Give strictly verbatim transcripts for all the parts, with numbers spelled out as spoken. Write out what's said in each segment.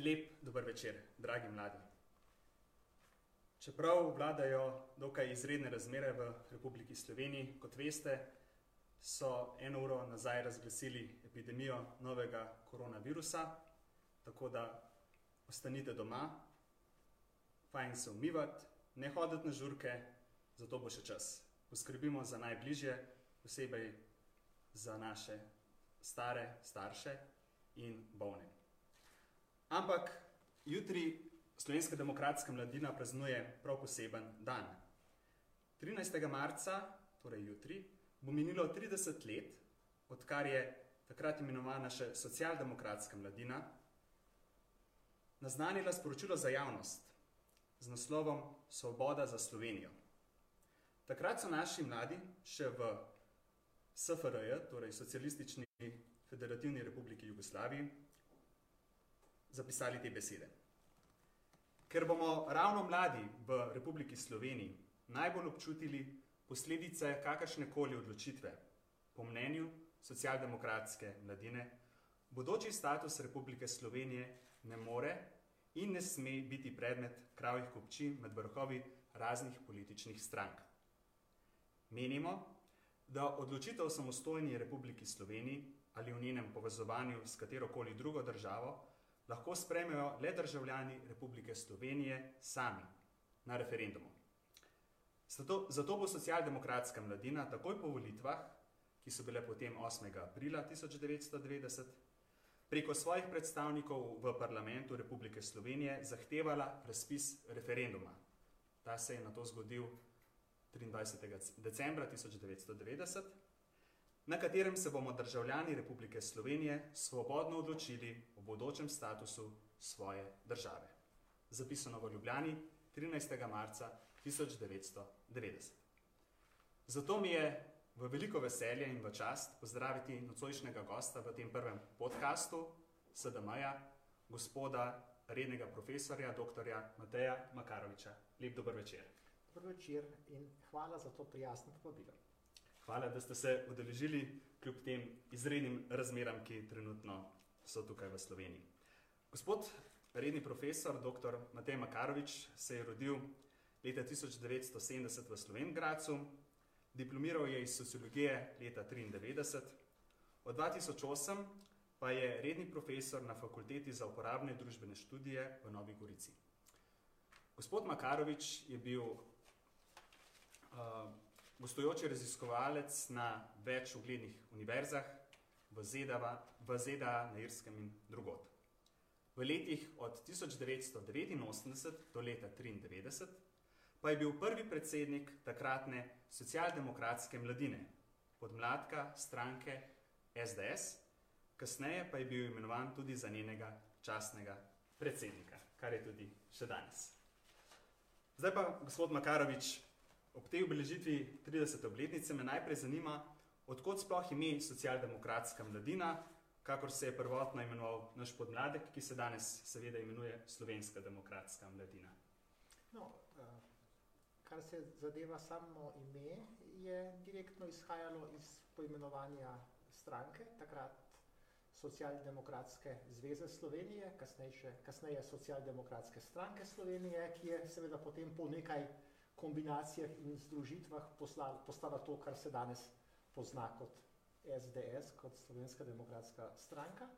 lep dober večer, dragi mladi. Čeprav vladajo dokaj izredne razmere v Republiki Sloveniji, kot veste, so eno uro nazaj razglasili epidemijo novega koronavirusa, tako da ostanite doma, fajn se umivati, ne hoditi na žurke, zato bo še čas. Poskrbimo za najbližje, posebej za naše stare, starše in bolne. Ampak jutri Slovenska demokratska mladina praznuje prav poseben dan. trinajstega marca, torej jutri, bo minilo trideset let, odkar je takrat imenovana še socialdemokratska mladina, naznanila sporočilo za javnost z naslovom Svoboda za Slovenijo. Takrat so naši mladi še v S F R J, torej Socialistični federativni republiki Jugoslaviji, zapisali te besede. Ker bomo ravno mladi v Republiki Sloveniji najbolj občutili posledice kakršnekoli odločitve, po mnenju socialdemokratske mladine, bodoči status Republike Slovenije ne more in ne sme biti predmet kravjih kupčij med vrhovi raznih političnih strank. Menimo, da odločitev o samostojni Republiki Sloveniji ali v njenem povezovanju s katerokoli drugo državo lahko sprejmejo le državljani Republike Slovenije sami na referendumu. Zato, zato bo socialdemokratska mladina takoj po volitvah, ki so bile potem osmega aprila tisoč devetsto devetdeset, preko svojih predstavnikov v parlamentu Republike Slovenije zahtevala razpis referenduma. Ta se je nato zgodil triindvajsetega decembra tisoč devetsto devetdeset, na katerem se bomo državljani Republike Slovenije svobodno odločili o bodočem statusu svoje države. Zapisano v Ljubljani trinajstega marca tisoč devetsto devetdeset. Zato mi je v veliko veselje in v čast pozdraviti nocojšnjega gosta v tem prvem podcastu S D M-ja, gospoda rednega profesorja, doktorja Mateja Makaroviča. Lep dober večer. Dober večer in hvala za to prijazno povabilo. Hvala, da ste se udeležili kljub tem izrednim razmeram, ki trenutno so tukaj v Sloveniji. Gospod redni profesor, doktor Matej Makarovič, se je rodil leta tisoč devetsto sedemdeset v Slovenj Gradcu, diplomiral je iz sociologije leta triindevetdeset, od dva tisoč osem pa je redni profesor na Fakulteti za uporabne družbene študije v Novi Gorici. Gospod Makarovič je bil uh, gostujoči raziskovalec na več uglednih univerzah v Z D A, v Z D A, na Irskem in drugod. V letih od tisoč devetsto devetinosemdeset do leta triindevetdeset pa je bil prvi predsednik takratne socialdemokratske mladine, podmladka stranke S D S, kasneje pa je bil imenovan tudi za njenega častnega predsednika, kar je tudi še danes. Zdaj pa, gospod Makarovič, ob tej obeležitvi tridesete obletnice me najprej zanima, od kod sploh ime socialdemokratska mladina, kakor se je prvotno imenoval naš podmladek, ki se danes seveda imenuje Slovenska demokratska mladina. No, kar se zadeva samo ime, je direktno izhajalo iz poimenovanja stranke, takrat Socialdemokratske zveze Slovenije, kasneje, kasneje Socialdemokratske stranke Slovenije, ki je seveda potem po nekaj kombinacijah in združitvah postala, postala to, kar se danes pozna kot S D S, kot Slovenska demokratska stranka.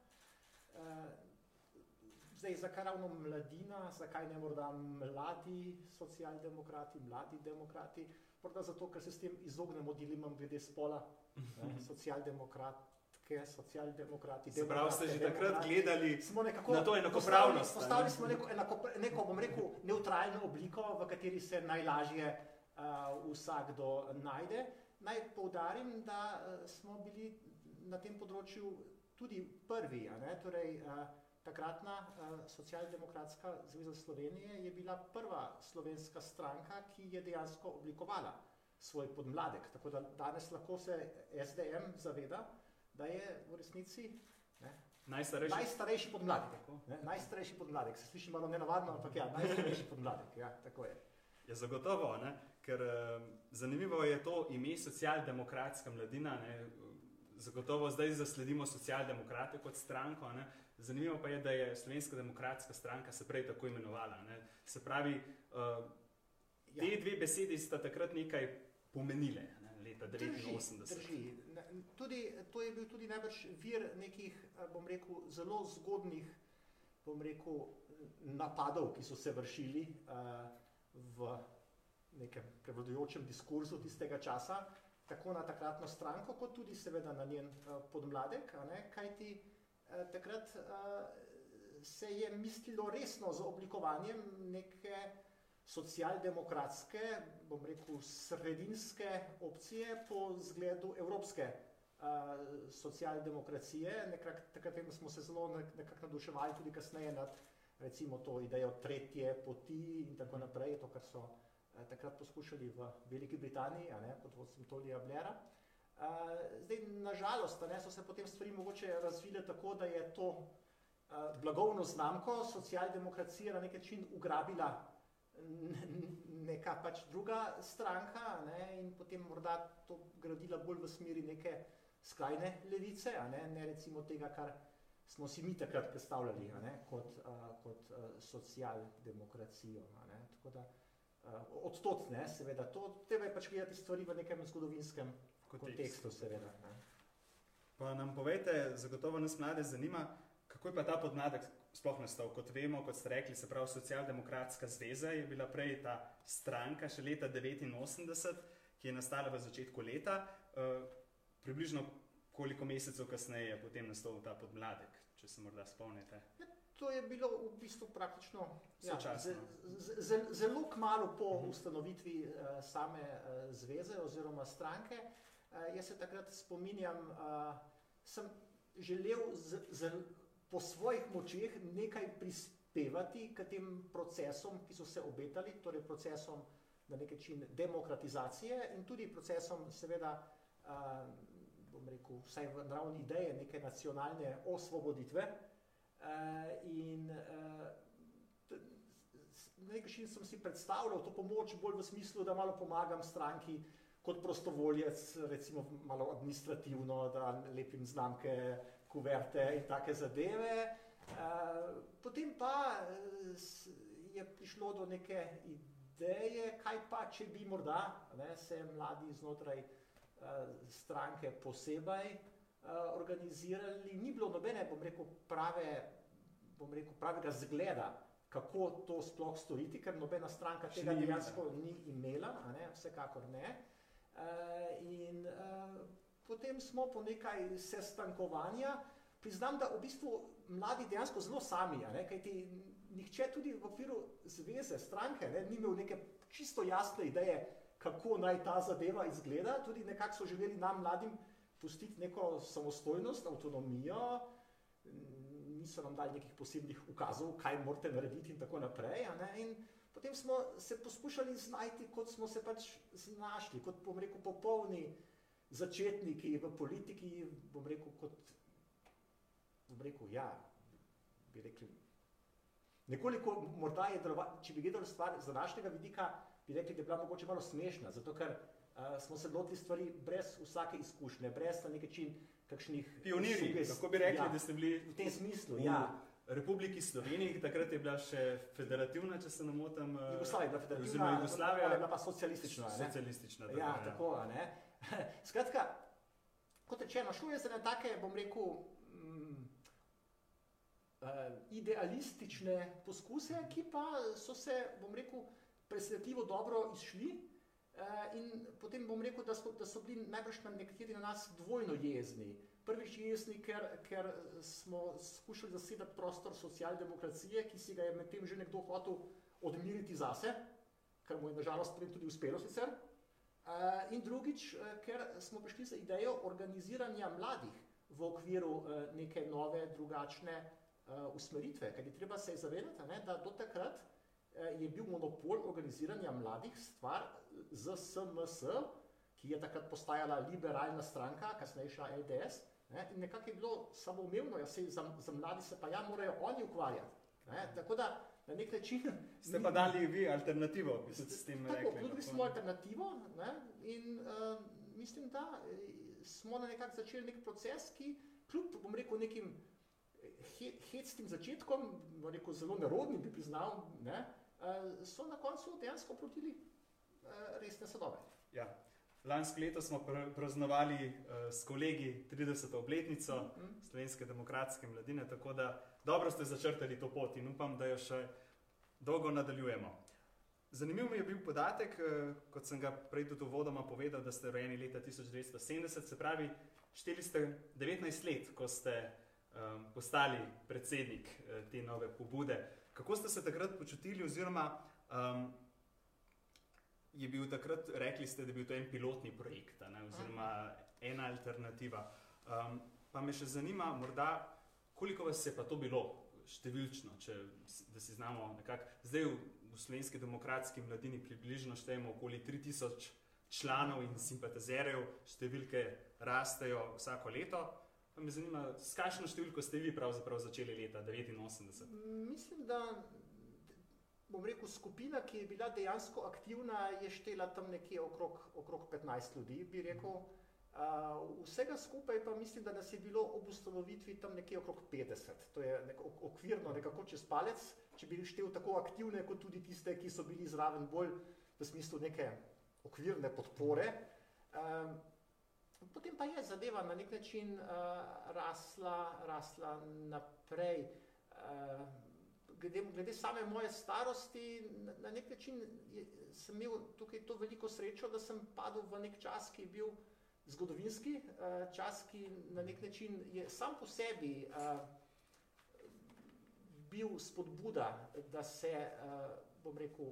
Zdaj, zakaj ravno mladina, zakaj ne morda mladi socialdemokrati, mladi demokrati? Morda zato, ker se s tem izognemo dilemam glede spola, socialdemokratke, socialdemokrati, se pravi, ste že takrat gledali nekako, na to enakopravnost. Postavili smo neko, enako, neko, bom rekel, neutralno obliko, v kateri se najlažje uh, vsakdo najde. Naj poudarim, da uh, smo bili na tem področju tudi prvi, a ne? Torej, uh, takratna uh, Socialdemokratska zveza Slovenije je bila prva slovenska stranka, ki je dejansko oblikovala svoj podmladek. Tako da danes lahko se S D M zaveda, da je v resnici ne, najstarejši, najstarejši podmladek. Ne, najstarejši podmladek. Se sliši malo nenavadno, ampak ja, najstarejši podmladek. Ja, tako je. Je zagotovo, ne? Ker eh, zanimivo je to ime socialdemokratska mladina, ne? zagotovo zdaj zasledimo socialdemokrate kot stranko. Ne? Zanimivo pa je, da je Slovenska demokratska stranka se prej tako imenovala. Ne? Se pravi, uh, te dve besedi sta takrat nekaj pomenile, ne? Leta devetinosemdeset. Drži, drži. Tudi, to je bil tudi najbrž vir nekih, bom rekel, zelo zgodnih, bom rekel, napadov, ki so se vršili uh, v nekem prevladujočem diskurzu tistega časa, tako na takratno stranko, kot tudi seveda na njen uh, podmladek, a ne? Kajti uh, takrat uh, se je mislilo resno z oblikovanjem neke socialdemokratske, bom rekel, sredinske opcije po zgledu evropske uh, socialdemokracije. Nekak, takrat smo se zelo nekako naduševali tudi kasneje nad recimo to idejo tretje poti in tako naprej, to, kar so uh, takrat poskušali v Veliki Britaniji, a ne, pod vodstvom Tonyja Blaira. Uh, zdaj, nažalost, a ne, so se potem stvari mogoče razvile tako, da je to uh, blagovno znamko socialdemokracije na nek način ugrabila neka pač druga stranka, ne, in potem morda to gradila bolj v smeri neke skrajne levice, a ne, ne recimo tega, kar smo si mi takrat predstavljali, a ne, kot, a, kot a, socialdemokracijo. A ne. Tako da a, odtot, ne, seveda, to treba je pač gledati stvari v nekem zgodovinskem kontekstu, kontekstu seveda. Ne. Pa nam povejte, zagotovo nas mlade zanima, kako je pa ta podmladek sploh nastal? Kot vemo, kot ste rekli, se pravi Socialdemokratska zveza je bila prej ta stranka še leta devetinosemdeset, ki je nastala v začetku leta. Uh, približno koliko mesecev kasneje je potem nastal ta podmladek, če se morda spomnite? Ja, to je bilo v bistvu praktično ja, z, z, z, zelo kmalu po uh-huh. ustanovitvi uh, same uh, zveze oziroma stranke. Uh, jaz se takrat spominjam, uh, sem želel z, z po svojih močeh nekaj prispevati k tem procesom, ki so se obetali, torej procesom na nek način demokratizacije in tudi procesom seveda, uh, bom rekel, vsaj v naravni ideje neke nacionalne osvoboditve. Uh, in uh, na nek način sem si predstavljal to pomoč bolj v smislu, da malo pomagam stranki kot prostovoljec, recimo malo administrativno, da lepim znamke, kuverte in take zadeve. Potem pa je prišlo do neke ideje, kaj pa, če bi morda ne, se mladi znotraj stranke posebej organizirali. Ni bilo nobene, bom rekel, prave, bom rekel, pravega zgleda, kako to sploh storiti, ker nobena stranka tega dejansko ni imela, a ne, vsekakor ne. In potem smo po nekaj sestankovanja, priznam, da v bistvu mladi dejansko zelo sami, ne, kajti nihče tudi v okviru zveze, stranke, ne, ni imel neke čisto jasne ideje, kako naj ta zadeva izgleda, tudi nekako so želeli nam mladim pustiti neko samostojnost, avtonomijo, niso nam dali nekih posebnih ukazov, kaj morate narediti in tako naprej, a ne, in potem smo se poskušali znajti, kot smo se pač znašli, kot, bom rekel, popolni začetniki v politiki, bom rekel, kot, bom rekel, ja, bi rekli, nekoliko morda je delovati, če bi gledali stvar z današnjega vidika, bi rekli, da je bila mogoče malo smešna, zato ker uh, smo se lotili stvari brez vsake izkušnje, brez na nek način kakšnih... Pioniri, sugest, kako bi rekli, ja, da ste bili... V tem smislu, v ja. Republiki Sloveniji, takrat je bila še federativna, če se ne motim... Jugoslavija je bila federativna, Jugoslavija, je bila pa socialistična. Socialistična, ja, ja, tako, a ne. Skratka, kot rečeno, šlo je za ne take, bom rekel, mm, uh, idealistične poskuse, ki pa so se, bom rekel, presenetljivo dobro izšli uh, in potem bom rekel, da so, da so bili najbrž na nekateri na nas dvojno jezni. Prvič jezni, ker, ker smo skušali zasedati prostor socialdemokracije, ki si ga je med tem že nekdo hotel odmiriti zase, kar mu je nažalost potem tudi uspelo sicer. Uh, in drugič, uh, ker smo prišli za idejo organiziranja mladih v okviru uh, neke nove, drugačne uh, usmeritve. Kajti treba se je zavedati, ne, da do takrat uh, je bil monopol organiziranja mladih stvar Z S M S, ki je takrat postajala liberalna stranka, kasnejša L D S, ne, in nekako je bilo samoumevno, ja, se, za, za mladi se pa ja morajo oni ukvarjati. Ne, tako da na nek način... Ste pa dali vi alternativo, bi se s tem tako, rekli. Tako, smo alternativo, ne, in uh, mislim, da smo nekako začeli nek proces, ki kljub, bom rekel, nekim he, hecnim začetkom, bom rekel, zelo nerodnim, bi priznal, ne, so na koncu dejansko protili resne sadove. Ja. Lansko leto smo pr- praznovali uh, s kolegi trideseto obletnico mm -hmm. Slovenske demokratske mladine, tako da dobro ste začrtali to pot in upam, da jo še dolgo nadaljujemo. Zanimiv mi je bil podatek, uh, kot sem ga prej tudi uvodoma povedal, da ste rojeni leta tisoč devetsto sedemdeset, se pravi, šteli ste devetnajst let, ko ste um, postali predsednik uh, te nove pobude. Kako ste se takrat počutili oziroma um, je bil takrat, rekli ste, da je bil to en pilotni projekt, ne, oziroma ena alternativa. Um, pa me še zanima, morda, koliko vas je pa to bilo številčno, če, da si znamo nekako, zdaj v, v Slovenski demokratski mladini približno štejemo okoli tri tisoč članov in simpatizerjev, številke rastejo vsako leto, pa me zanima, s kakšno številko ste vi pravzaprav začeli leta devetinosemdeset? Mislim, da bom rekel, skupina, ki je bila dejansko aktivna, je štela tam nekje okrog, okrog petnajst ljudi, bi rekel. Uh, vsega skupaj pa mislim, da nas je bilo ob ustanovitvi tam nekje okrog petdeset. To je nek okvirno nekako čez palec, če bi štel tako aktivne, kot tudi tiste, ki so bili zraven bolj v smislu neke okvirne podpore. Uh, potem pa je zadeva na nek način uh, rasla, rasla naprej. Uh, Glede, glede same moje starosti, na, na nek način je, sem imel tukaj to veliko srečo, da sem padel v nek čas, ki je bil zgodovinski, uh, čas, ki na nek način je sam po sebi uh, bil spodbuda, da se, uh, bom rekel,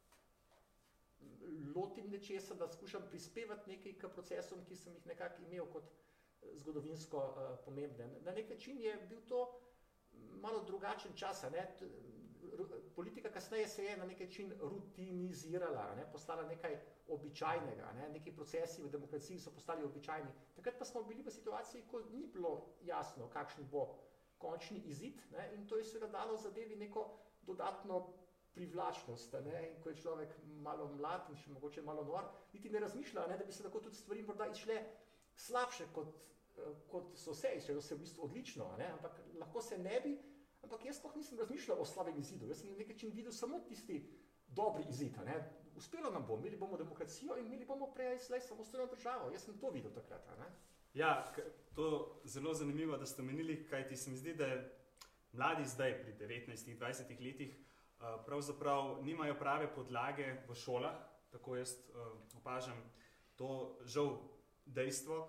lotim nečesa, da skušam prispevati nekaj k procesom, ki sem jih nekako imel kot zgodovinsko uh, pomembne. Na nek način je bil to malo drugačen čas, ne? Politika kasneje se je na nek način rutinizirala, ne? Postala nekaj običajnega, ne? Neki procesi v demokraciji so postali običajni. Takrat pa smo bili v situaciji, ko ni bilo jasno, kakšen bo končni izid, ne? In to je seveda dalo zadevi neko dodatno privlačnost, ne? In ko je človek malo mlad in še mogoče malo nor, niti ne razmišlja, ne? Da bi se lahko tudi stvari morda išle slabše kot kot so se, iščejo se v bistvu odlično, ne? Ampak lahko se ne bi, ampak jaz sploh nisem razmišljal o slabem izidu, jaz sem na nek način videl samo tisti dobri izid, ne? Uspelo nam bo, imeli bomo demokracijo in imeli bomo prej slej samostojno državo, jaz sem to videl takrat, ne? Ja, to zelo zanimivo, da ste omenili, kajti se mi zdi, da mladi zdaj pri devetnajstih, dvajsetih letih pravzaprav nimajo prave podlage v šolah, tako jaz opažam to žal dejstvo.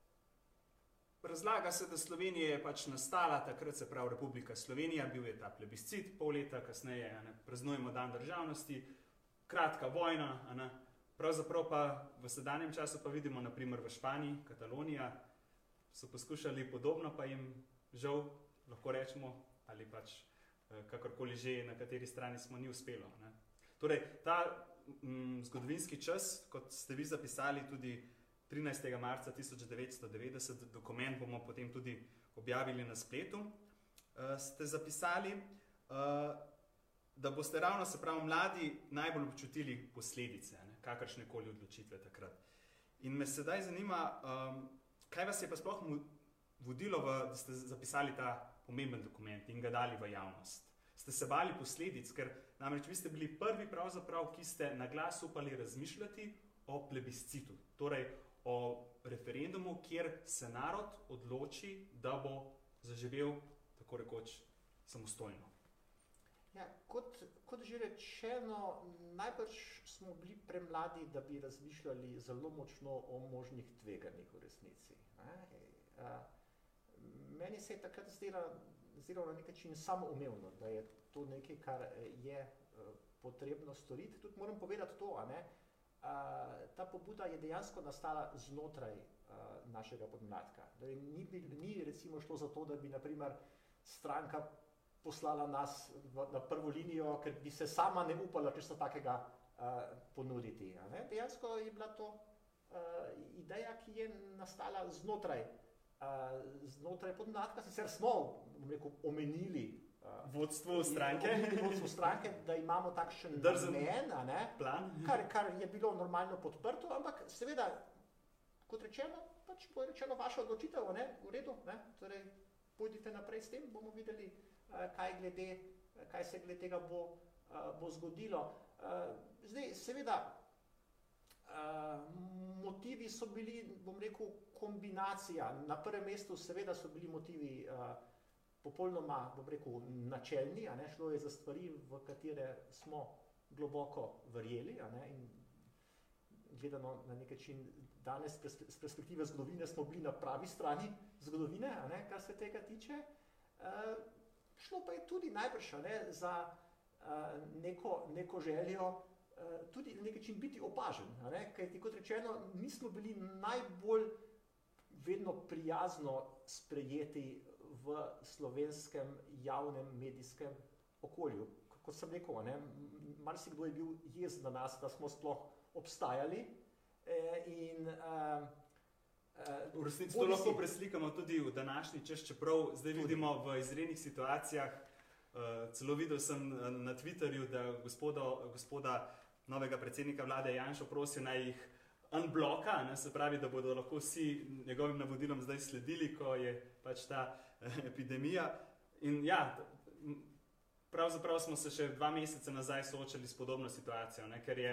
Razlaga se, da Slovenija je pač nastala, takrat se pravi Republika Slovenija, bil je ta plebiscit, pol leta kasneje, ne, praznujemo dan državnosti, kratka vojna, ne, pravzaprav pa v sedanjem času pa vidimo, naprimer v Španiji, Katalonija, so poskušali podobno, pa jim žal, lahko rečemo, ali pač kakorkoli že, na kateri strani smo, ni uspelo. Ne. Torej, ta m, zgodovinski čas, kot ste vi zapisali tudi trinajstega marca tisoč devetsto devetdeset, dokument bomo potem tudi objavili na spletu, uh, ste zapisali, uh, da boste ravno, se pravi, mladi najbolj občutili posledice, ne, kakršnekoli odločitve takrat. In me sedaj zanima, um, kaj vas je pa sploh vodilo, v, da ste zapisali ta pomemben dokument in ga dali v javnost. Ste se bali posledic, ker namreč vi ste bili prvi pravzaprav, ki ste na glas upali razmišljati o plebiscitu, torej o referendumu, kjer se narod odloči, da bo zaživel tako rekoč samostojno. Ja, kot, kot že rečeno, najbrž smo bili premladi, da bi razmišljali zelo močno o možnih tveganjih v resnici. Ne? Meni se je takrat zdelo, zdelo na nek način samoumevno, da je to nekaj, kar je potrebno storiti. Tudi moram povedati to, a ne? Uh, ta pobuda je dejansko nastala znotraj uh, našega podmladka. Ni, ni recimo šlo za to, da bi naprimer stranka poslala nas v, na prvo linijo, ker bi se sama ne upala česa takega uh, ponuditi. Ne? Dejansko je bila to uh, ideja, ki je nastala znotraj, uh, znotraj podmladka. Sicer smo, bom rekel, omenili vodstvo stranke. Vodstvo stranke, da imamo takšen namen, a ne? Plan. Kar, kar je bilo normalno podprto, ampak seveda, kot rečeno, pa pač bo rečeno vaša odločitev, ne, v redu, ne, torej pojdite naprej s tem, bomo videli, kaj, glede, kaj se glede tega bo, bo zgodilo. Zdaj, seveda, motivi so bili, bom rekel, kombinacija. Na prvem mestu seveda so bili motivi popolnoma, bom rekel, načelni, a ne, šlo je za stvari, v katere smo globoko verjeli, a ne, in gledano na nek način danes z perspektive zgodovine smo bili na pravi strani zgodovine, a ne, kar se tega tiče. Uh, šlo pa je tudi najbrž, a ne, za uh, neko, neko željo uh, tudi na nek način biti opažen, a ne, kajti kot rečeno, nismo bili najbolj vedno prijazno sprejeti v slovenskem javnem medijskem okolju. Kot sem rekel, a ne, marsikdo je bil jezen na nas, da smo sploh obstajali in uh, v resnici to lahko preslikamo tudi v današnji čas, čeprav zdaj tudi vidimo v izrednih situacijah, uh, celo videl sem na Twitterju, da gospoda, gospoda novega predsednika vlade Janšo prosil naj jih unbloka, ne, se pravi, da bodo lahko vsi njegovim navodilom zdaj sledili, ko je pač ta uh, epidemija. In ja, pravzaprav smo se še dva meseca nazaj soočali s podobno situacijo, ne, ker je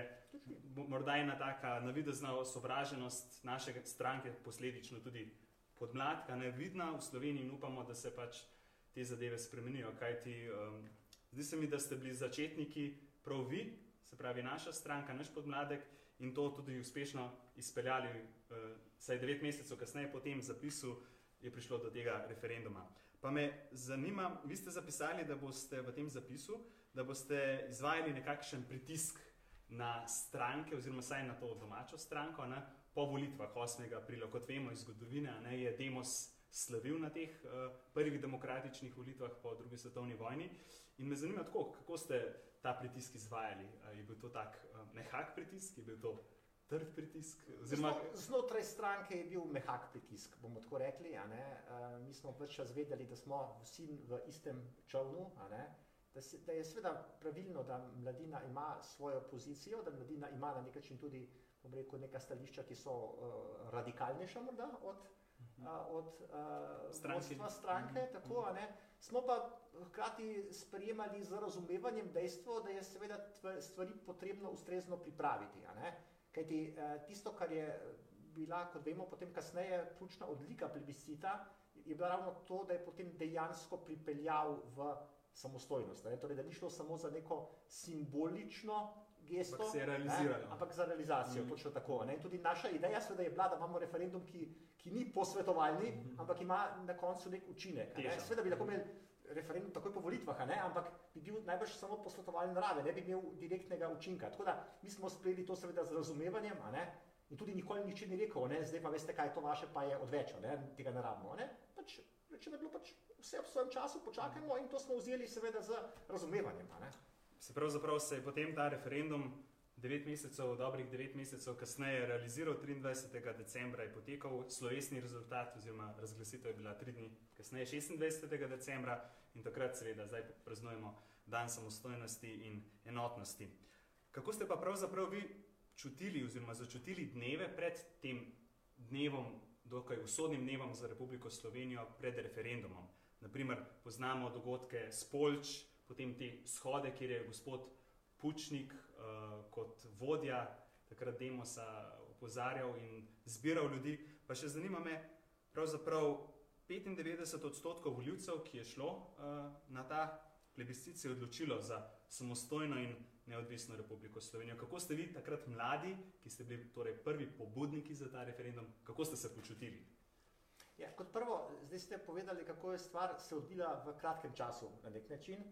morda ena taka navidezna osovraženost naše stranke posledično tudi podmladka nevidna v Sloveniji in upamo, da se pač te zadeve spremenijo. Kajti um, zdi se mi, da ste bili začetniki prav vi, se pravi naša stranka, naš podmladek in to tudi uspešno izpeljali, uh, saj devet mesecev kasneje po tem zapisu je prišlo do tega referenduma. Pa me zanima, vi ste zapisali, da boste v tem zapisu, da boste izvajali nekakšen pritisk na stranke, oziroma saj na to domačo stranko, ne, po volitvah osmega aprila. Kot vemo iz zgodovine, ne, je Demos slavil na teh uh, prvih demokratičnih volitvah po drugi svetovni vojni. In me zanima tako, kako ste ta pritisk izvajali? Uh, je bil to tak uh, mehak pritisk, je bil to trd pritisk? Oziroma... Znotraj stranke je bil mehak pritisk, bomo tako rekli. A ne? Uh, mi smo več čas vedeli, da smo vsi v istem čovnu, a ne? Da, se, da je seveda pravilno, da mladina ima svojo pozicijo, da mladina ima na nek način tudi, bom rekel, neka stališča, ki so uh, radikalnejša morda od, uh, od uh, vodstva stranke, tako, a ne. Smo pa hkrati sprejemali z razumevanjem dejstvo, da je seveda stvari potrebno ustrezno pripraviti, a ne. Kajti uh, tisto, kar je bila, kot vemo, potem kasneje ključna odlika plebiscita, je bila ravno to, da je potem dejansko pripeljal v samostojnost, ne? Torej, da ni šlo samo za neko simbolično gesto, ampak se je realiziralo. Ampak za realizacijo, mm. točno tako. Ne? In tudi naša ideja seveda je bila, da imamo referendum, ki, ki ni posvetovalni, mm -hmm. ampak ima na koncu nek učinek. Ne? Seveda bi lahko imeli referendum takoj po volitvah, ne? Ampak bi bil najbrž samo posvetovalne narave, ne bi imel direktnega učinka. Tako da mi smo sprejeli to seveda z razumevanjem, a ne? In tudi nikoli nič ni rekel, ne? Zdaj pa veste, kaj to vaše pa je odvečo, ne? Tega ne rabimo. Ne? Pač, rečeno je bilo pač vse v svojem času, počakajmo in to smo vzeli seveda z razumevanjem. Ne? Se pravzaprav se je potem ta referendum devet mesecev, dobrih devet mesecev kasneje realiziral, triindvajsetega decembra je potekal slovesni rezultat, oziroma razglasitev je bila tri dni kasneje, šestindvajsetega decembra in takrat seveda zdaj praznujemo dan samostojnosti in enotnosti. Kako ste pa pravzaprav vi čutili oziroma začutili dneve pred tem dnevom, dokaj usodnim dnevom za Republiko Slovenijo pred referendumom? Naprimer, poznamo dogodke s Poljč, potem te shode, kjer je gospod Pučnik uh, kot vodja takrat Demosa opozarjal in zbiral ljudi. Pa še zanima me, pravzaprav petindevetdeset odstotkov volivcev, ki je šlo uh, na ta plebiscit, se je odločilo za samostojno in neodvisno Republiko Slovenijo. Kako ste vi takrat mladi, ki ste bili torej prvi pobudniki za ta referendum, kako ste se počutili? Ja, kot prvo, zdaj ste povedali, kako je stvar se odvila v kratkem času na nek način.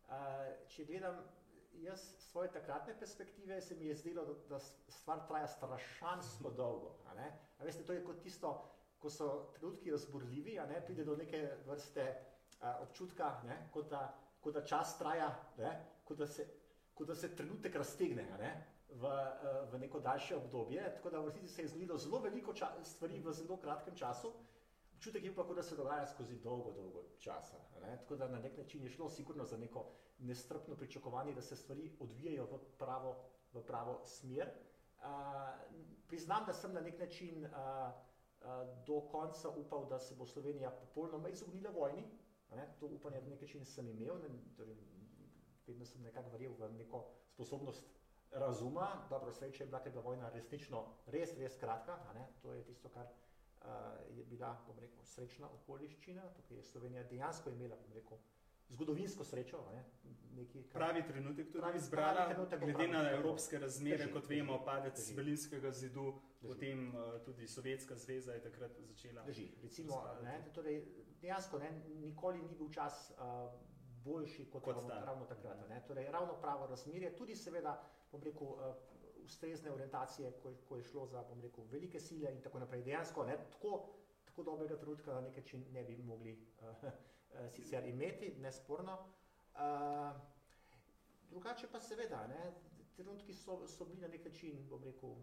Uh, če gledam jaz svoje takratne perspektive, se mi je zdelo, da, da stvar traja strašansko dolgo. A ne? A veste, to je kot tisto, ko so trenutki razburljivi, a ne? Pride do neke vrste uh, občutka, ne? Kot, da, kot da čas traja, ne? Kot, da se, kot da se trenutek raztegne, a ne? V, uh, v neko daljše obdobje. Tako da v resnici se je zgodilo zelo veliko stvari v zelo kratkem času. Občutek je pa, kot da se dogaja skozi dolgo, dolgo časa. Ne? Tako da na nek način je šlo sigurno za neko nestrpno pričakovanje, da se stvari odvijajo v pravo, v pravo smer. Uh, priznam, da sem na nek način uh, do konca upal, da se bo Slovenija popolnoma izognila vojni. Ne? To upanje na nekaj čin sem imel, ne? Torej, vedno sem nekako verjel v neko sposobnost razuma. Dobro, sreča je bila, ker je bila vojna resnično res, res kratka. Ne? To je tisto, kar uh, je bila, bom rekel, srečna okoliščina. Tukaj je Slovenija dejansko imela, bom rekel, zgodovinsko srečo. Ne? Nekaj, kar... Pravi trenutek tudi pravi, izbrala, pravi trenutek, glede pravi, na evropske razmere, drži, kot vemo, drži, padec drži. Berlinskega zidu, drži. Potem uh, tudi Sovjetska zveza je takrat začela. Drži, recimo, ne, torej, dejansko ne, nikoli ni bil čas uh, boljši kot, kot ravno, ravno takrat. Ne? Torej, ravno pravo razmerje, tudi seveda, bom rekel, uh, ustrezne orientacije, ko, ko je šlo za, bom rekel, velike sile in tako naprej. Dejansko, ne, tako, tako dobrega trenutka na nekaj čin ne bi mogli uh, sicer imeti, nesporno. Uh, drugače pa seveda, ne, trenutki so, so bili na nek način, bom rekel,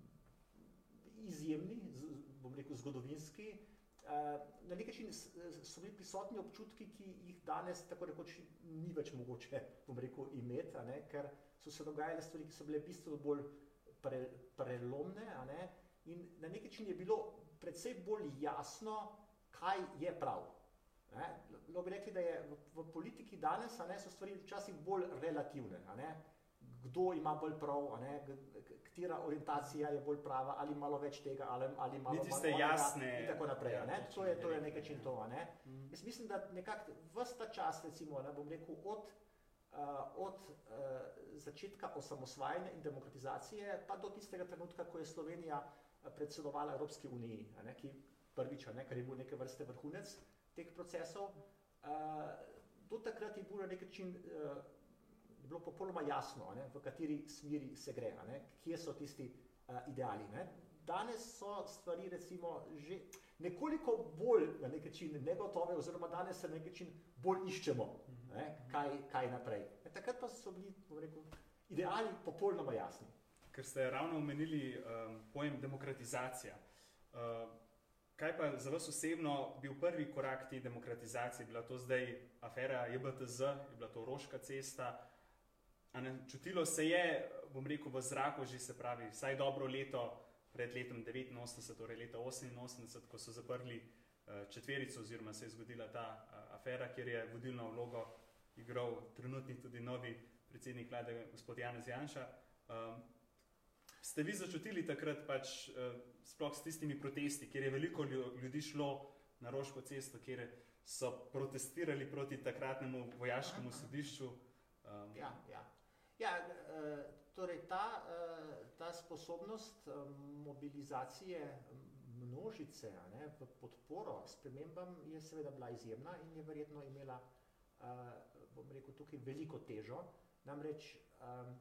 izjemni, z, bom rekel, zgodovinski. Uh, na nek način so bili prisotni občutki, ki jih danes tako rekoč ni več mogoče, bom rekel, imeti, a ne, ker so se dogajale stvari, ki so bile bistveno bolj pre, prelomne, a ne, in na nek način je bilo precej bolj jasno, kaj je prav. Lahko bi rekli, da je v, v politiki danes, a ne, so stvari včasih bolj relativne. A ne? Kdo ima bolj prav, a ne? Katera orientacija je bolj prava, ali malo več tega, ali, ali malo manj onega, jasne, in tako naprej. Ja, to, je, to je nekaj čin to. A ne? Mm. Jaz mislim, da nekako ves ta čas, recimo, ne, bom rekel, od, uh, od uh, začetka osamosvajanja in demokratizacije, pa do tistega trenutka, ko je Slovenija predsedovala Evropski uniji, a ne? Ki prvič, a ne? Kar je bil neke vrste vrhunec teh procesov. Uh, do takrat je bilo na nek način uh, je bilo popolnoma jasno, ne, v kateri smeri se gre, ne, kje so tisti uh, ideali. Ne. Danes so stvari recimo že nekoliko bolj na nek način negotove, oziroma danes se na nek način bolj iščemo, ne, kaj, kaj naprej. Ne, takrat pa so bili, bom rekel, ideali popolnoma jasni. Ker ste ravno omenili um, pojem demokratizacija. Uh, Kaj pa za vas osebno bil prvi korak te demokratizacije? Bila to zdaj afera J B T Z, je bila to Roška cesta? A ne, čutilo se je, bom rekel, v zraku že, se pravi, vsaj dobro leto pred letom devetinosemdeset, torej leta oseminosemdeset, ko so zaprli uh, četverico, oziroma se je zgodila ta uh, afera, kjer je vodilno vlogo igral trenutni tudi novi predsednik vlade, gospod Janez Janša. Um, Ste vi začutili takrat pač uh, sploh s tistimi protesti, kjer je veliko ljudi šlo na Roško cesto, kjer so protestirali proti takratnemu vojaškemu aha, sodišču? Um. Ja, ja. ja uh, torej ta, uh, ta sposobnost uh, mobilizacije množice, a ne, v podporo spremembam je seveda bila izjemna in je verjetno imela, uh, bom rekel, tukaj veliko težo. Namreč um,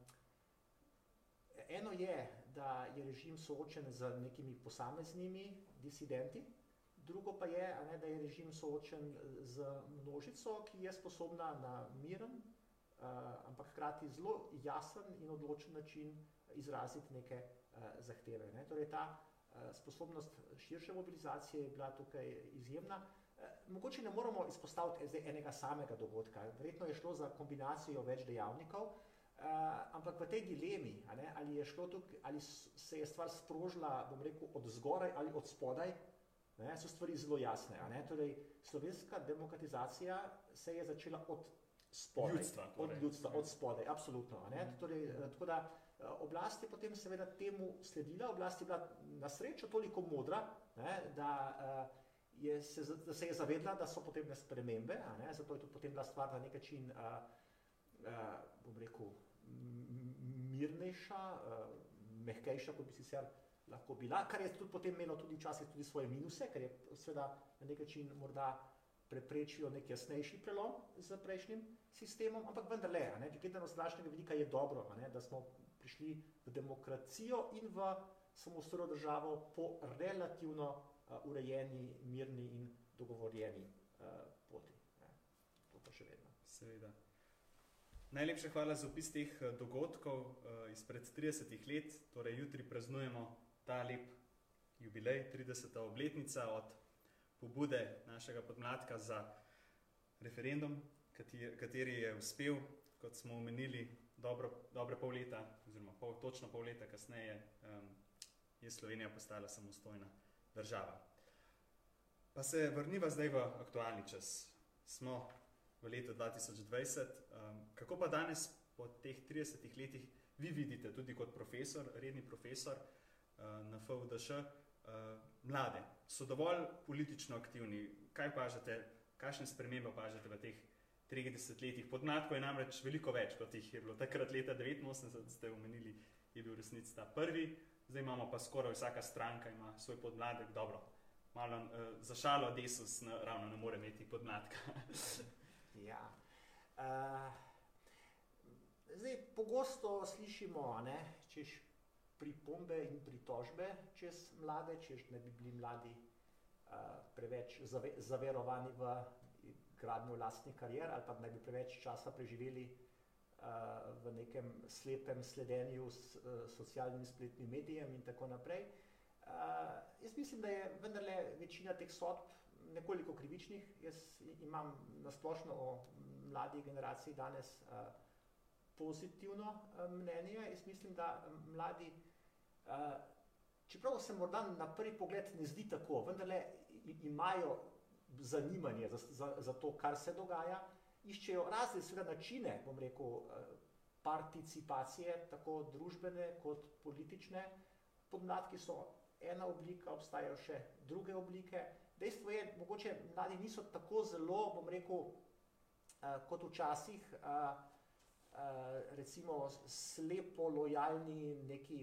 eno je, da je režim soočen z nekimi posameznimi disidenti, drugo pa je, a ne, da je režim soočen z množico, ki je sposobna na miren, uh, ampak hkrati zelo jasen in odločen način izraziti neke uh, zahteve. Ne. Torej ta uh, sposobnost širše mobilizacije je bila tukaj izjemna. Uh, mogoče ne moramo izpostaviti zdaj enega samega dogodka. Verjetno je šlo za kombinacijo več dejavnikov. Uh, ampak v tej dilemi, a ne, ali je šlo tukaj, ali se je stvar sprožila, bom rekel, od zgoraj ali od spodaj, ne, so stvari zelo jasne. A ne. Torej, slovenska demokratizacija se je začela od spodaj, ljudstva, torej. od ljudstva, od spodaj, absolutno. A ne. Torej, tako da oblast je potem seveda temu sledila, oblast je bila na srečo toliko modra, ne, da, uh, je se, da se je zavedla, da so potrebne spremembe, a ne, zato je tudi potem bila stvar na nek način, uh, uh, bom rekel, mirnejša, uh, mehkejša, kot bi sicer lahko bila, kar je tudi potem imelo tudi včasih tudi svoje minuse, ker je seveda na nek način morda preprečilo nek jasnejši prelom z prejšnjim sistemom, ampak vendarle, a ne, gledano z današnjega vidika je dobro, a ne, da smo prišli v demokracijo in v samostojno državo po relativno uh, urejeni, mirni in dogovorjeni uh, poti. Ne. To pa še vedno. Seveda. Najlepša hvala za opis teh dogodkov uh, izpred tridesetih let, torej jutri praznujemo ta lep jubilej, trideseta obletnica od pobude našega podmladka za referendum, kateri, kateri je uspel, kot smo omenili, dobro, dobre pol leta, oziroma pol, točno pol leta kasneje um, je Slovenija postala samostojna država. Pa se vrniva zdaj v aktualni čas. Smo v letu dva tisoč dvajset. Um, kako pa danes po teh tridesetih letih vi vidite, tudi kot profesor, redni profesor uh, na F U D Š, uh, mlade? So dovolj politično aktivni? Kaj pažete, kakšne spremembe pažete v teh tridesetih letih? Podmladkov je namreč veliko več, kot jih je bilo takrat leta devetinosemdeset, ste omenili, je bil resnici ta prvi. Zdaj imamo pa skoraj vsaka stranka ima svoj podmladek. Dobro, malo uh, za šalo Desus na, ravno ne more imeti podmladka. Ja. Uh, zdaj, pogosto slišimo, ne, češ pripombe in pritožbe čez mlade, češ ne bi bili mladi uh, preveč zave, zaverovani v gradnjo lastnih karier ali pa ne bi preveč časa preživeli uh, v nekem slepem sledenju s uh, socialnim spletnim medijem in tako naprej. Uh, jaz mislim, da je vendarle večina teh sodb nekoliko krivičnih. Jaz imam nasplošno o mladi generaciji danes uh, pozitivno uh, mnenje. Jaz mislim, da mladi, uh, čeprav se morda na prvi pogled ne zdi tako, vendarle imajo zanimanje za, za, za to, kar se dogaja, iščejo razne seveda načine, bom rekel, participacije, tako družbene kot politične. Podmladki so ena oblika, obstajajo še druge oblike. Dejstvo je, mogoče mladi niso tako zelo, bom rekel, kot včasih, recimo slepo lojalni neki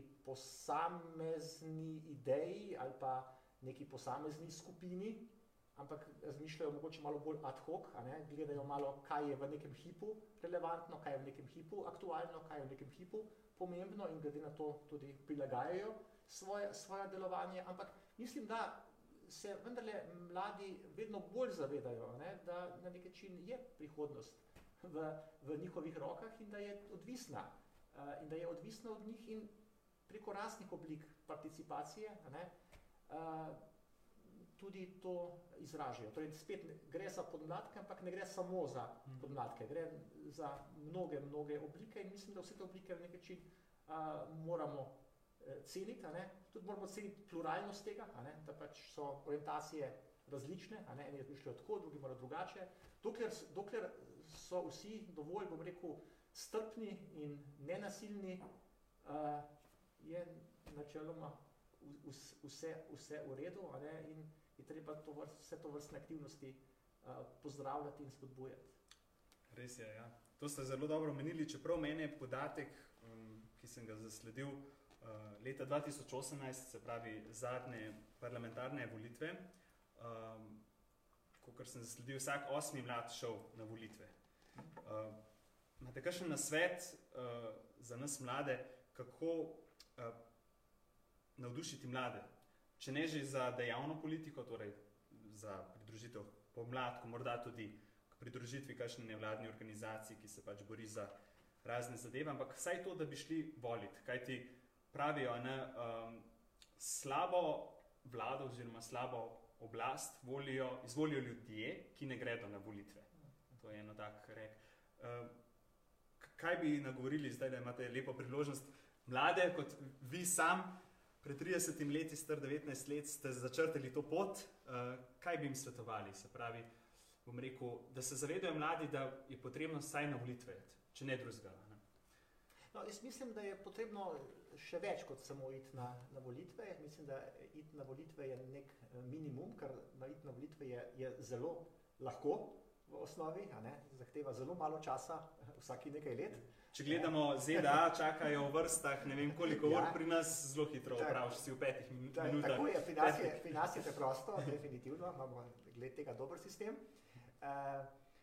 posamezni ideji ali pa neki posamezni skupini, ampak razmišljajo mogoče malo bolj ad hoc, a ne? Gledajo malo, kaj je v nekem hipu relevantno, kaj je v nekem hipu aktualno, kaj je v nekem hipu pomembno in glede na to tudi prilagajajo svoje, svoje delovanje, ampak mislim, da se vendarle mladi vedno bolj zavedajo, ne? Da na nek način je prihodnost v, v njihovih rokah in da je odvisna, uh, in da je odvisna od njih in preko raznih oblik participacije, a ne? Uh, tudi to izražajo. Torej, spet gre za podmladke, ampak ne gre samo za podmladke, gre za mnoge, mnoge oblike in mislim, da vse te oblike v nek način uh, moramo uh, ceniti, a ne? Tudi moramo ceniti pluralnost tega, a ne? Da pač so orientacije različne, a ne? Eni razmišljajo tako, drugi morajo drugače. Dokler, dokler so vsi dovolj, bom rekel, strpni in nenasilni, uh, je načeloma vse, vse v redu, a ne? In je treba to vrst, vse to vrstne aktivnosti uh, pozdravljati in spodbujati. Res je, ja. To ste zelo dobro omenili, čeprav meni je podatek, um, ki sem ga zasledil uh, leta dva tisoč osemnajst, se pravi zadnje parlamentarne volitve, um, kakor sem zasledil, vsak osmi mlad šel na volitve. Uh, imate kakšen nasvet uh, za nas mlade, kako uh, navdušiti mlade? Če ne že za dejavno politiko, torej za pridružitev pomladku, morda tudi k pridružitvi kakšne nevladne organizaciji, ki se pač bori za razne zadeve, ampak vsaj to, da bi šli voliti. Kajti pravijo, ne, um, slabo vlado oziroma slabo oblast volijo, izvolijo ljudje, ki ne gredo na volitve. To je eno tak rek. Um, kaj bi nagovorili zdaj, da imate lepo priložnost mlade, kot vi sam, pred tridesetimi leti, star devetnajst let, ste začrtali to pot, uh, kaj bi jim svetovali? Se pravi, bom rekel, da se zavedajo mladi, da je potrebno vsaj na volitve, če ne drugega. Ne? No, jaz mislim, da je potrebno še več kot samo iti na, na volitve. Mislim, da iti na volitve je nek minimum, ker na iti na volitve je, je zelo lahko v osnovi, a ne? Zahteva zelo malo časa, vsaki nekaj let. Če gledamo Z D A, čakajo v vrstah, ne vem koliko ur, ja. Pri nas zelo hitro opraviš si v petih minutah. Tako je, pri nas je, pri nas je preprosto, definitivno, imamo glede tega dober sistem. Uh,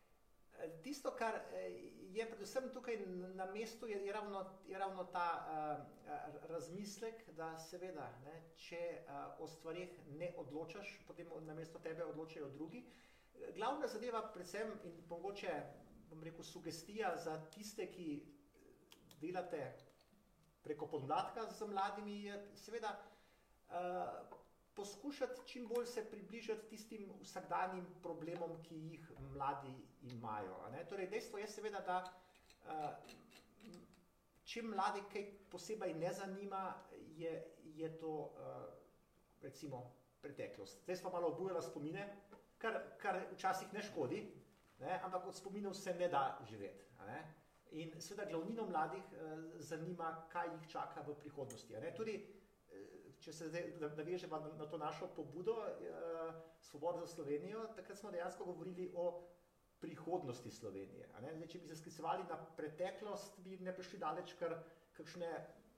tisto, kar je predvsem tukaj na mestu, je, je, ravno, je ravno ta uh, razmislek, da seveda, ne, če uh, o stvarih ne odločaš, potem na mesto tebe odločajo drugi. Glavna zadeva predvsem in mogoče, bom rekel, sugestija za tiste, ki delate preko podmladka z mladimi, je seveda uh, poskušati čim bolj se približati tistim vsakdanjim problemom, ki jih mladi imajo. Ne? Torej, dejstvo je seveda, da uh, če mladi kaj posebej ne zanima, je, je to uh, recimo preteklost. Zdaj smo malo obujala spomine, kar, kar včasih ne škodi, ne, ampak od spominov se ne da živeti. Ne. In seveda glavnino mladih eh, zanima, kaj jih čaka v prihodnosti. Ne. Tudi, eh, če se zdaj navežemo na, na to našo pobudo eh, Svoboda za Slovenijo, takrat smo dejansko govorili o prihodnosti Slovenije. A ne. Zdaj, če bi se sklicevali na preteklost, bi ne prišli daleč, ker kakšne,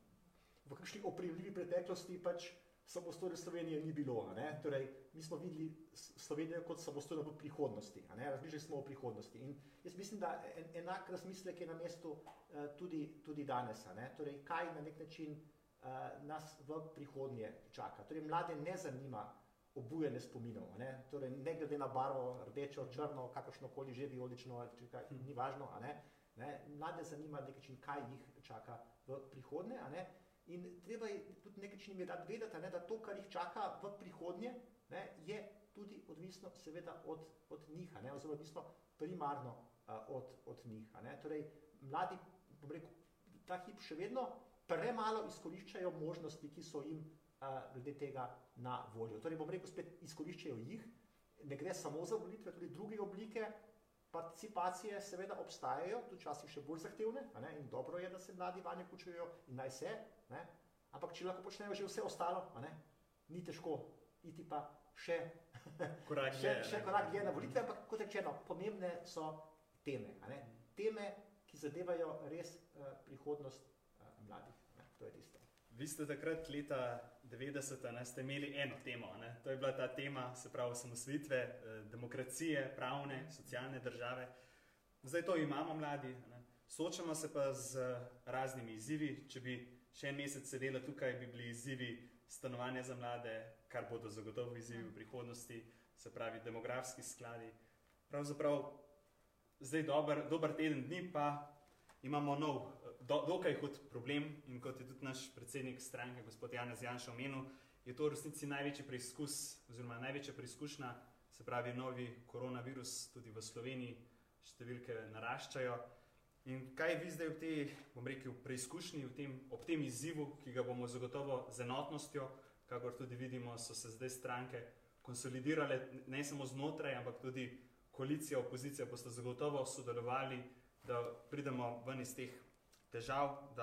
v kakšni oprijemljivi preteklosti pač samostojne Slovenije ni bilo. A ne? Torej, mi smo videli Slovenijo kot samostojno v prihodnosti. A ne? Razmišljali smo o prihodnosti. In jaz mislim, da en, enak razmislek je na mestu uh, tudi, tudi danes. A ne? Torej, kaj na nek način uh, nas v prihodnje čaka. Torej, mlade ne zanima obujanje spominov. A ne? Torej, ne glede na barvo, rdečo, črno, kakršnokoli že vijolično, kaj, ni važno. A ne? Ne? Mlade zanima na nek način, kaj jih čaka v prihodnje. A ne? In treba je tudi nekaj čim je dati vedeti, ne, da to, kar jih čaka v prihodnje, ne, je tudi odvisno seveda od, od njih, ne, oziroma odvisno primarno uh, od, od njih. Ne. Torej, mladi, bom rekel, ta hip še vedno premalo izkoriščajo možnosti, ki so jim uh, glede tega na voljo. Torej, bom rekel, spet izkoriščajo jih, ne gre samo za volitve, tudi druge oblike participacije seveda obstajajo, tudi časih še bolj zahtevne, a ne, in dobro je, da se mladi vanje vključujejo in naj se, ne, ampak če lahko počnejo že vse ostalo, a ne, ni težko iti pa še korak še, še korak dlje na volitve, ampak kot rečeno, pomembne so teme, a ne, teme, ki zadevajo res uh, prihodnost uh, mladih, ne, to je tisto. Vi ste takrat leta devetdeseta ne, ste imeli eno temo, ne? To je bila ta tema, se pravi, osamosvojitve, demokracije, pravne, socialne države. Zdaj to imamo mladi, ne? Soočamo se pa z raznimi izzivi. Če bi še en mesec sedela tukaj, bi bili izzivi stanovanja za mlade, kar bodo zagotovo izzivi v prihodnosti, se pravi demografski skladi. Pravzaprav zdaj dober, dober teden dni pa imamo nov, do, dokaj hud problem in kot je tudi naš predsednik stranke, gospod Janez Janša omenil, je to v resnici največji preizkus oziroma največja preizkušnja, se pravi novi koronavirus tudi v Sloveniji, številke naraščajo. In kaj vi zdaj v tej, bom rekel, preizkušnji, v tem, ob tem izzivu, ki ga bomo zagotovo z enotnostjo, kakor tudi vidimo, so se zdaj stranke konsolidirale, ne samo znotraj, ampak tudi koalicija, opozicija boste zagotovo sodelovali, da pridemo ven iz teh težav, da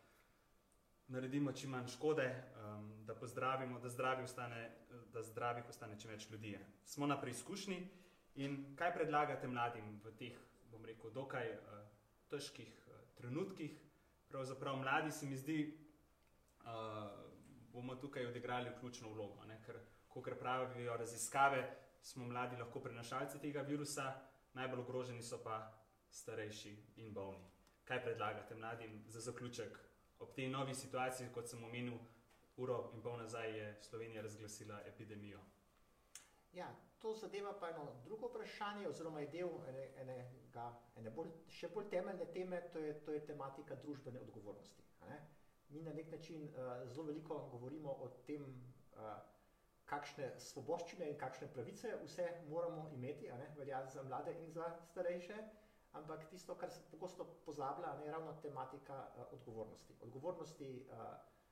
naredimo čim manj škode, um, da pozdravimo, da, zdravi ostane, da zdravih ostane čim več ljudi. Smo na preizkušnji in kaj predlagate mladim v teh, bom rekel, dokaj uh, težkih uh, trenutkih? Pravzaprav mladi se mi zdi, uh, bomo tukaj odigrali ključno vlogo, ne? Ker, kakor pravijo raziskave, smo mladi lahko prenašalci tega virusa, najbolj ogroženi so pa starejši in bolni. Kaj predlagate mladim za zaključek ob tej novi situaciji, kot sem omenil, uro in pol nazaj je Slovenija razglasila epidemijo? Ja, to zadeva pa eno drugo vprašanje, oziroma je del ene, enega, ene bolj, še bolj temeljne teme, to je, to je tematika družbene odgovornosti. Ne? Mi na nek način uh, zelo veliko govorimo o tem, uh, kakšne svoboščine in kakšne pravice vse moramo imeti, a ne, velja za mlade in za starejše, ampak tisto, kar se pogosto pozablja, je ravno tematika uh, odgovornosti. Odgovornosti uh,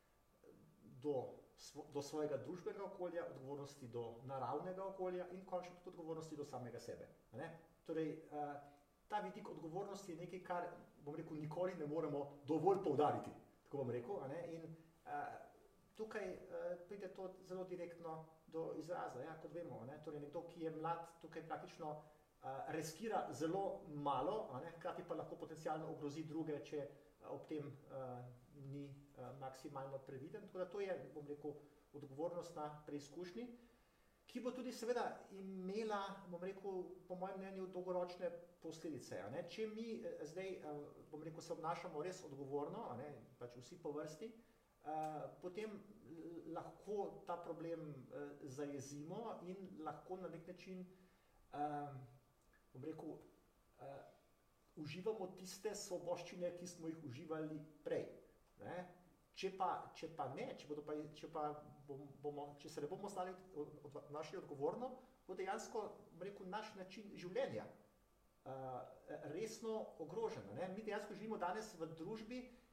do, svo, do svojega družbenega okolja, odgovornosti do naravnega okolja in končno tudi odgovornosti do samega sebe. Ne? Torej, uh, ta vidik odgovornosti je nekaj, kar, bom rekel, nikoli ne moremo dovolj poudariti, tako bom rekel. A ne? In uh, tukaj uh, pride to zelo direktno do izraza, ja, kot vemo. Ne? Torej, nekdo, ki je mlad, tukaj praktično Uh, riskira zelo malo, a ne, hkrati pa lahko potencialno ogrozi druge, če uh, ob tem uh, ni uh, maksimalno previden. Tako da to je, bom rekel, odgovornost na preizkušnji, ki bo tudi seveda imela, bom rekel, po mojem mnenju, dolgoročne posledice. A ne. Če mi uh, zdaj, uh, bom rekel, se obnašamo res odgovorno, a ne, pač vsi po vrsti, uh, potem lahko ta problem uh, zajezimo in lahko na nek način um, bom rekel, uh, uživamo tiste svoboščine, ki smo jih uživali prej. Ne? Če, pa, če pa ne, če, bodo pa, če, pa bomo, če se ne bomo znali od, od, našli odgovorno, bo dejansko, bom rekel, naš način življenja uh, resno ogrožen. Ne? Mi dejansko živimo danes v družbi,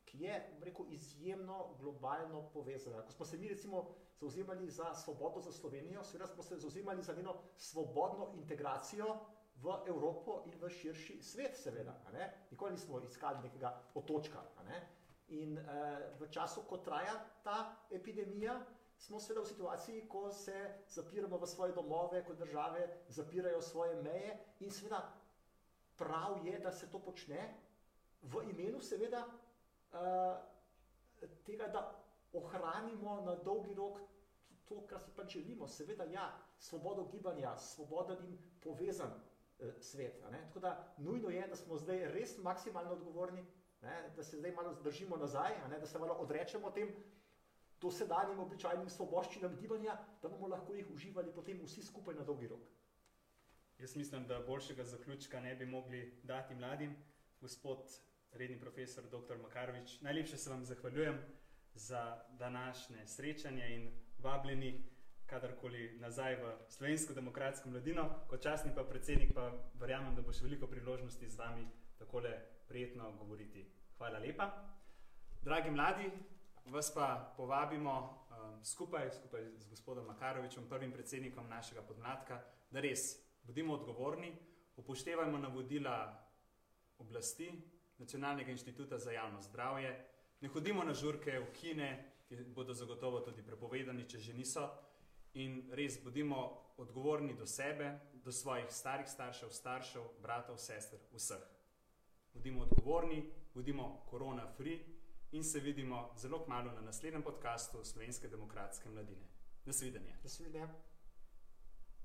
ki je, rekel, izjemno globalno povezana. Ko smo se mi recimo zauzemali za svobodo za Slovenijo, seveda smo se zauzemali za njeno svobodno integracijo v Evropo in v širši svet, seveda. A ne? Nikoli nismo iskali nekega otočka. A ne? In eh, v času, ko traja ta epidemija, smo seveda v situaciji, ko se zapiramo v svoje domove, ko države zapirajo svoje meje in seveda prav je, da se to počne v imenu seveda uh, tega, da ohranimo na dolgi rok to, kar si pač želimo. Seveda ja, svobodo gibanja, svoboden in povezan uh, svet. A ne? Tako da nujno je, da smo zdaj res maksimalno odgovorni, ne? Da se zdaj malo zdržimo nazaj, a ne? Da se malo odrečemo tem dosedanjim običajnim svoboščinam gibanja, da bomo lahko jih uživali potem vsi skupaj na dolgi rok. Jaz mislim, da boljšega zaključka ne bi mogli dati mladim. Gospod redni profesor doktor Makarovič, najlepše se vam zahvaljujem za današnje srečanje in vabljeni kadarkoli nazaj v Slovensko demokratsko mladino. Kot častni pa predsednik pa verjamem, da bo še veliko priložnosti z vami takole prijetno govoriti. Hvala lepa. Dragi mladi, vas pa povabimo um, skupaj, skupaj z gospodom Makarovičem, prvim predsednikom našega podmladka, da res bodimo odgovorni, upoštevajmo navodila oblasti, Nacionalnega inštituta za javno zdravje, ne hodimo na žurke v kine, ki bodo zagotovo tudi prepovedani, če že niso, in res bodimo odgovorni do sebe, do svojih starih staršev, staršev, bratov, sester, vseh. Bodimo odgovorni, bodimo korona free in se vidimo zelo kmalu na naslednjem podcastu Slovenske demokratske mladine. Nasvidenje. Nasvidenje.